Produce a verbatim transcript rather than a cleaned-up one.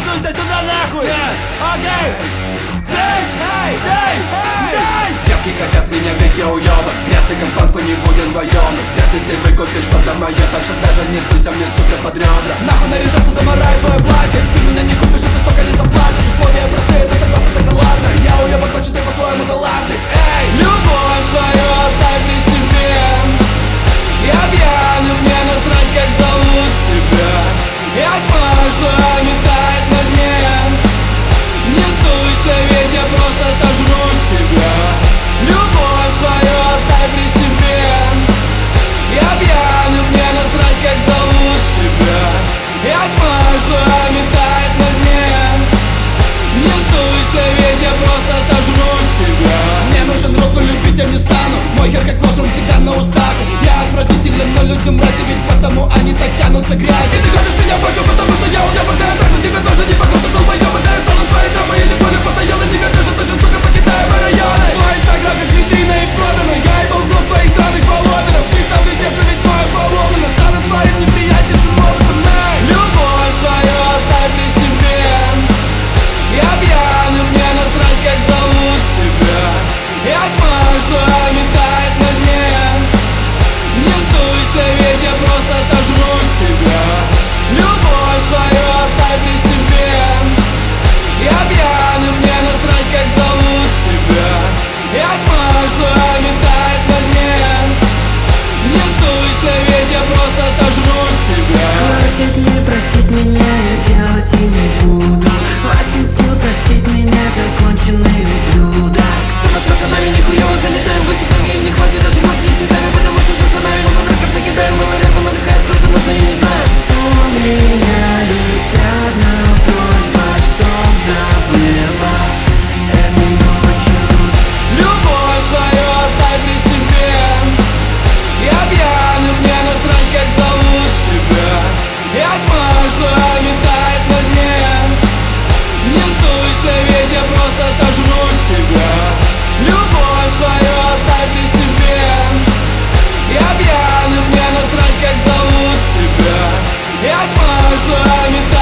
суйся сюда нахуй! Окей! Бич! Эй! Эй! Эй! Девки хотят меня, ведь я уёбок. Грязный компанку не будем вдвоём. Вряд ли ты выкупишь что-то моё, так что даже не суйся мне, сука, под ребра. Нахуй наряжаться, замарает твое платье. Ты меня не купишь, и ты столько не заплатишь. Условия простые, ты согласен, тогда ладно. Я уёбок, значит ты по-своему талантлив. Эй! Любовь свою оставь при себе. Я пьян, и мне насрать, как зовут тебя. Я тьма, что метает на дне. Не суйся, ведь я просто сожру тебя. Любовь свою оставь при себе. Я пьян, и мне насрать, как зовут тебя. Я тьма, что метает на дне. Не суйся, ведь я просто сожру тебя. Мне нужен друг, но любить я не стану. Мой хер как нож, он всегда на устах. Я отвратителен, но людям мрази, ведь потому они так тянутся к грязи. Ты хочешь меня больше, потому что я уебок. Да я трахну тебя тоже не похож, что долбоёбы. Да я стану твоей дамой или более потаённой. Тебя даже тоже, сука, покидаю мои районы. Твой инстаграм как витрина и продано. Я ебал в рот твоих странных фолловеров. Не ставлю сердце, ведь мое поломано. Стану твоим неприятнейшим опытом. Любовь свою оставь при себе. Я пьян, и мне насрать, как зовут тебя. Я тьма, что метает на дне. Не суйся, ведь я просто сожру тебя. Любовь свою оставь при себе. Я пьян, и мне насрать, как зовут тебя. Я тьма, что метает на дне. Не суйся, ведь я просто сожру тебя. Хватит не просить меня, я делать и не буду. Хватит сил просить меня, законченный ублюдок. Мы с пацанами нихуево залетаем, гости по мне не хватит даже гости с цветами. Потому что с пацанами мы подарков накидаем. Мы рядом отдыхает, сколько нужно, я не знаю. У меня есть одна просьба, чтоб забыла этой ночью. Любовь свою оставь при себе. Я пьян, и мне насрать, как зовут тебя. Я тьма, что метает на дне. Не суйся, ведь я просто сожру тебя. Любовь свою оставь при себе. Я пьян, и мне насрать, как зовут тебя. Я тьма, что метает